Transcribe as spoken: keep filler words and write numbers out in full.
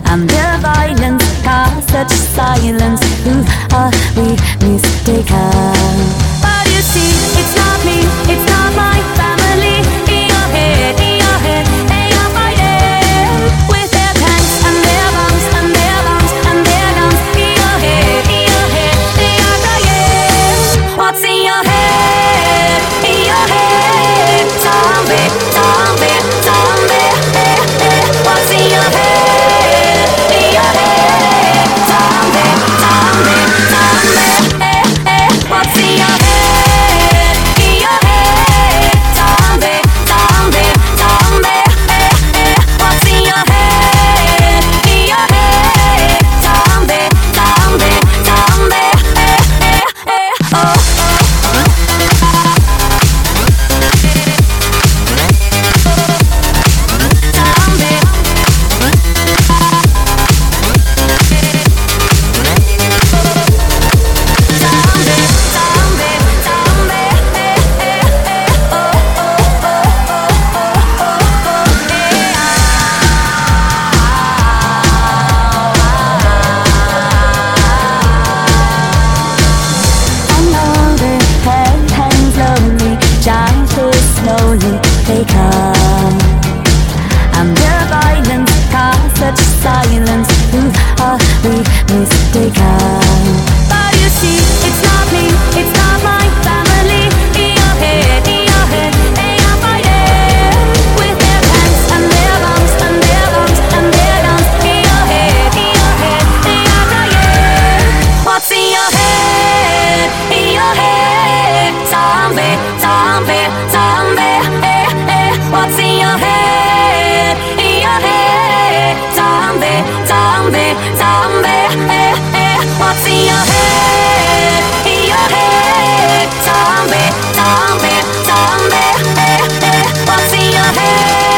and their violence cause such silence. Who are we mistaken? But you see, it's not me, it's not my family. In your head, in your head, they are fighting with their tanks and their bombs and their bombs and their guns. In your head, in your head, they are crying. What's in your head? In your head, zombie, zombie, zombie. Eh, eh. What's in your head? In your head, zombie, zombie, zombie. Eh, eh. What's in your head? In your head, zombie, zombie, zombie. Eh, eh. What's in your head? In your head, zombie, zombie, zombie. Eh, eh, eh. Oh. Slowly they come, and their violence cause such silence. Who are we mistaken? But you see, it's not me, it's not my family. In your head, in your head, they are fighting with their tanks and their bombs and their bombs and their guns. In your head, in your head, they are crying. What's in your head? In your head, zombie, zombie, zombie. Eh, eh. What's in your head? In your head, zombie, zombie, zombie. Eh, eh. What's in your head? In your head, zombie, zombie, zombie. Eh, eh. What's in your head?